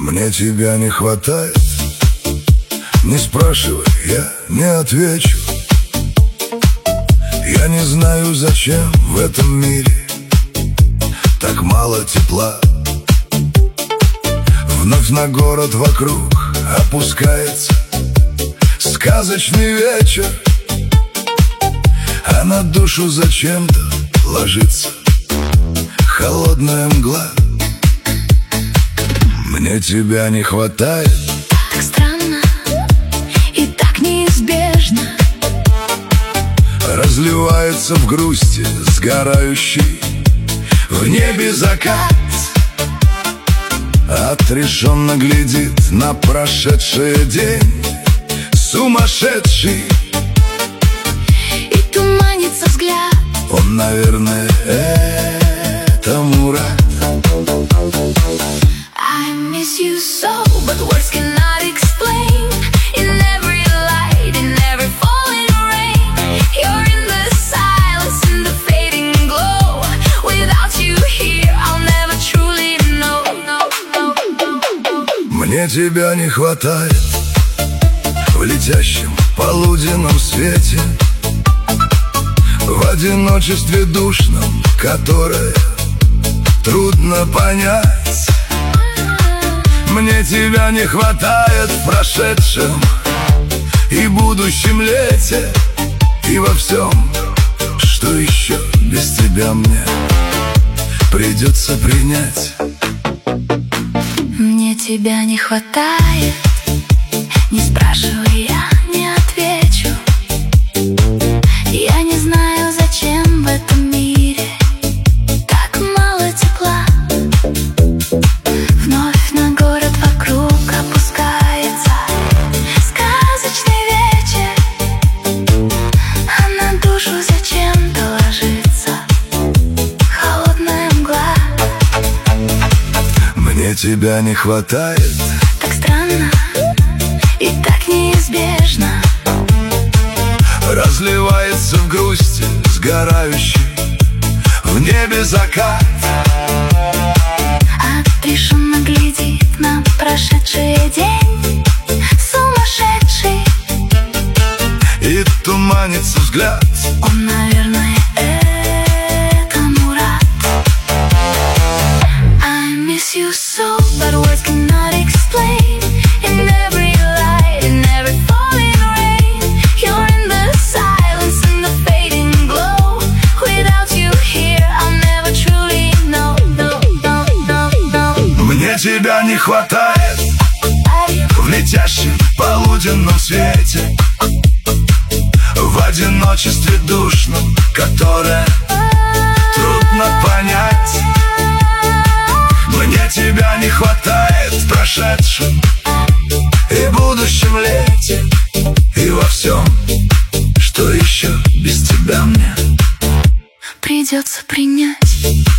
Мне тебя не хватает. Не спрашивай, я не отвечу. Я не знаю, зачем в этом мире так мало тепла. Вновь на город вокруг опускается сказочный вечер, а на душу зачем-то ложится холодная мгла. Мне тебя не хватает. Так странно и так неизбежно. Разливается в грусти сгорающий в небе закат. Отрешенно глядит на прошедший день сумасшедший, и туманится взгляд. Он, наверное, этому рад. I miss you so, but words cannot explain. In every light, in every falling rain, you're in the silence, in the fading glow. Without you here, I'll never truly know. Мне тебя не хватает в летящем полуденном свете, в одиночестве душном, которое трудно понять. Мне тебя не хватает в прошедшем и будущем лете, и во всем, что еще без тебя мне придется принять. Мне тебя не хватает. Не спрашивай, я не отвечу. Я не знаю, зачем в этом мире так мало тепла. Вновь на город вокруг опускается сказочный вечер, а на душу зачем-то ложится холодная мгла. Мне тебя не хватает. Так странно и так неизбежно. Разливается в грусти сгорающий в небе закат. Отрешенно глядит на прошедший день сумасшедший, и туманится взгляд. Он, наверное, этому рад. I miss you so, but words cannot explain. In every light, in every falling rain, you're in the silence, in the fading glow. Without you here, I'll never truly know. Мне тебя не хватает в летящем полуденном свете, в одиночестве душном, которое трудно понять. Мне тебя не хватает в прошедшем и будущем лете, и во всем, что еще без тебя мне придется принять.